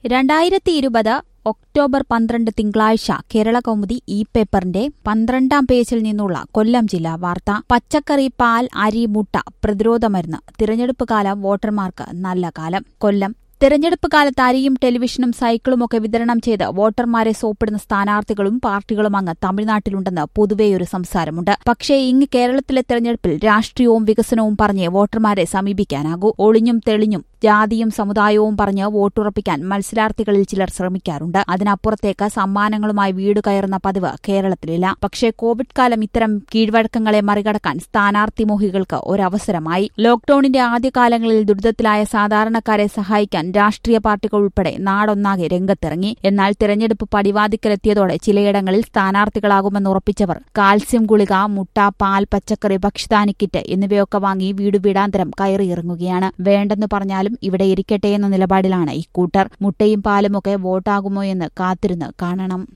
2020 October 12 തിങ്കളാഴ്ച കേരളകൗമുദി ഈ പേപ്പറിന്റെ 12-ാം പേജിൽ നിന്നുള്ള കൊല്ലം ജില്ലാ വാർത്ത. പച്ചക്കറി, പാൽ, അരി, മുട്ട, പ്രതിരോധ മരുന്ന്. തിരഞ്ഞെടുപ്പ് കാലം വോട്ടർമാർക്ക് നല്ല കാലം. കൊല്ലം. തെരഞ്ഞെടുപ്പ് കാലത്ത് അരിയും ടെലിവിഷനും സൈക്കിളുമൊക്കെ വിതരണം ചെയ്ത് വോട്ടർമാരെ സോപ്പിടുന്ന സ്ഥാനാർത്ഥികളും പാർട്ടികളും അങ്ങ് തമിഴ്നാട്ടിലുണ്ടെന്ന് പൊതുവെയൊരു സംസാരമുണ്ട്. പക്ഷേ ഇങ്ങ് കേരളത്തിലെ തെരഞ്ഞെടുപ്പിൽ രാഷ്ട്രീയവും വികസനവും പറഞ്ഞ് വോട്ടർമാരെ സമീപിക്കാനാകൂ. ഒളിഞ്ഞും തെളിഞ്ഞും ജാതിയും സമുദായവും പറഞ്ഞ് വോട്ടുറപ്പിക്കാൻ മത്സരാർത്ഥികളിൽ ചിലർ ശ്രമിക്കാറുണ്ട്. അതിനപ്പുറത്തേക്ക് സമ്മാനങ്ങളുമായി വീട് കയറുന്ന പതിവ് കേരളത്തിലില്ല. പക്ഷേ കോവിഡ് കാലം ഇത്തരം കീഴ്വഴക്കങ്ങളെ മറികടക്കാൻ സ്ഥാനാർത്ഥിമോഹികൾക്ക് ഒരവസരമായി. ലോക്ഡൌണിന്റെ ആദ്യകാലങ്ങളിൽ ദുരിതത്തിലായ സാധാരണക്കാരെ സഹായിക്കാൻ രാഷ്ട്രീയ പാർട്ടികൾ ഉൾപ്പെടെ നാടൊന്നാകെ രംഗത്തിറങ്ങി. എന്നാൽ തെരഞ്ഞെടുപ്പ് പടിവാതിക്കലെത്തിയതോടെ ചിലയിടങ്ങളിൽ സ്ഥാനാർത്ഥികളാകുമെന്ന് ഉറപ്പിച്ചവർ കാൽസ്യം ഗുളിക, മുട്ട, പാൽ, പച്ചക്കറി, ഭക്ഷ്യധാന്യ കിറ്റ് എന്നിവയൊക്കെ വാങ്ങി വീടുവീടാന്തരം കയറിയിറങ്ങുകയാണ്. വേണ്ടെന്ന് പറഞ്ഞാലും ഇവിടെ ഇരിക്കട്ടെ എന്ന നിലപാടിലാണ് ഇക്കൂട്ടർ. മുട്ടയും പാലുമൊക്കെ വോട്ടാകുമോ എന്ന് കാത്തിരുന്ന് കാണണം.